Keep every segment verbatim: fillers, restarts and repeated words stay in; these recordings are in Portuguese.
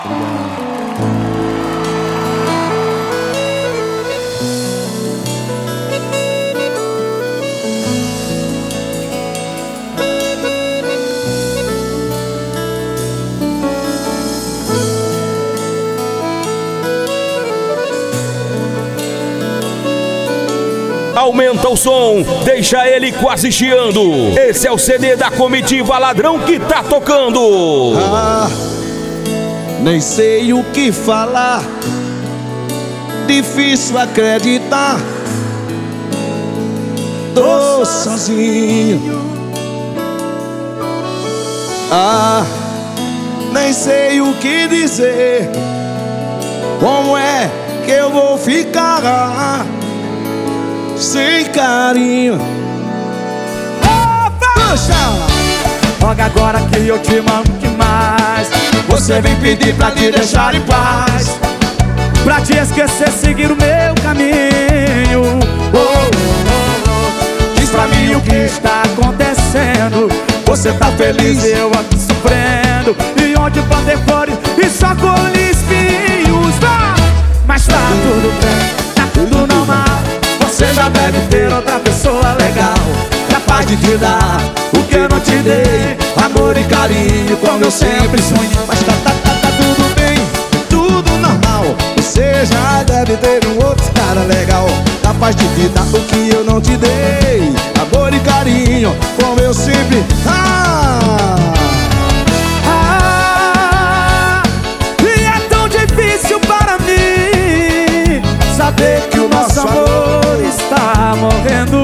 Aumenta o som, deixa ele quase chiando. Esse é o C D da Comitiva Ladrão que tá tocando. Ah, nem sei o que falar, difícil acreditar. Tô sozinho. Ah, nem sei o que dizer. Como é que eu vou ficar sem carinho? Logo agora que eu te amo demais, você vem pedir pra te deixar em paz, pra te esquecer, seguir o meu caminho. Oh, oh, oh. Diz pra mim o que está acontecendo. Você tá feliz e eu aqui sofrendo, e onde plantar flores e só colhi espinhos. Ah! Mas tá tudo bem, tá tudo normal. Você já deve ter outra pessoa legal, capaz de te dar o que eu não te dei, amor e carinho como eu sempre sonhei. Mas tá, tá, tá, tá tudo bem, tudo normal. Você já deve ter um outro cara legal, capaz de te dar o que eu não te dei, amor e carinho como eu sempre. Ah! Ah, e é tão difícil para mim saber que o nosso amor está morrendo.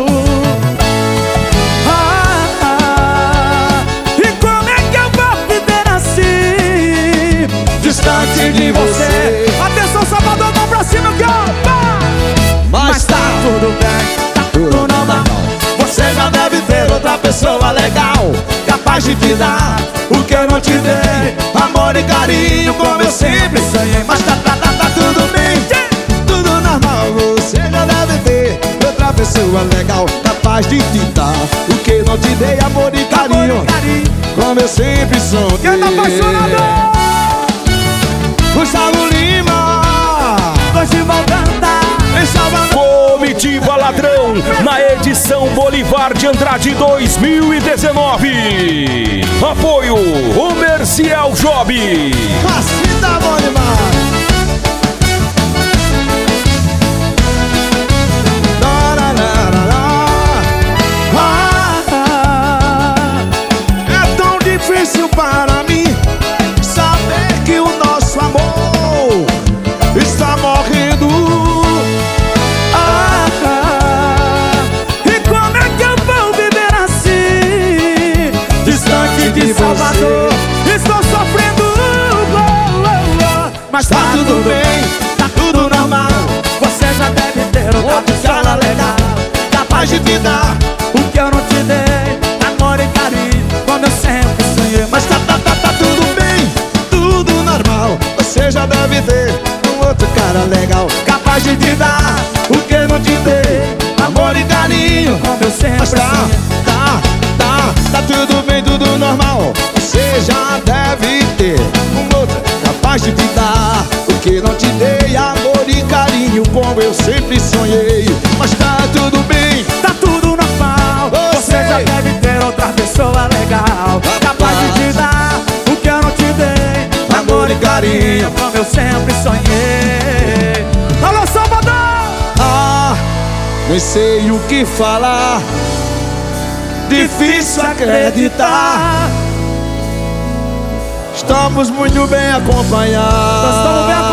Ah, ah, e como é que eu vou viver assim, distante de você? Atenção, Salvador, mão pra cima que eu... Mas tá tudo bem, tá tudo normal. Você já deve ter outra pessoa legal, capaz de te dar o que eu não te dei, amor e carinho como eu sempre sonhei. Mas tá, tá, tá, tá tudo bem, tudo normal. Você já deve ter outra pessoa legal, capaz de te dar o que eu não te dei, amor e carinho, amor e carinho como eu sempre sonhei. Quem tá apaixonado? Gustavo Lima, Dorival canta em Salvador. Comitiva Ladrão, na edição Bolivar de Andrade dois mil e dezenove. Apoio Comercial Job. Assim tá bom demais. É tão difícil para mim saber que o nosso amor está morrendo. ah, ah, e como é que eu vou viver assim, distante de Salvador? Estou sofrendo. Oh, oh, oh. Mas tá, Tá tudo tudo bem, bem, tá tudo normal. Você já deve ter outra pessoa legal, capaz de te dar o que eu não te dei, amor e carinho como eu sempre sonhei. mas tá, tá, tá, tá tudo bem, tudo normal. Você já deve ter um outro cara legal, capaz de te dar o que eu não te dei, amor e carinho como eu sempre mas tá, sonhei. tá, tá, tá tudo bem, tudo normal. Você já deve ter um outro capaz de te dar o que não te dei, amor e carinho como eu sempre sonhei. Mas tá tudo bem, Tá tudo normal. Você já deve ter outra pessoa legal, capaz de te dar o que eu não te dei, amor e carinho como eu sempre sonhei. Alô, Salvador! ah, nem sei o que falar, difícil acreditar. Estamos muito bem acompanhados. Nós estamos bem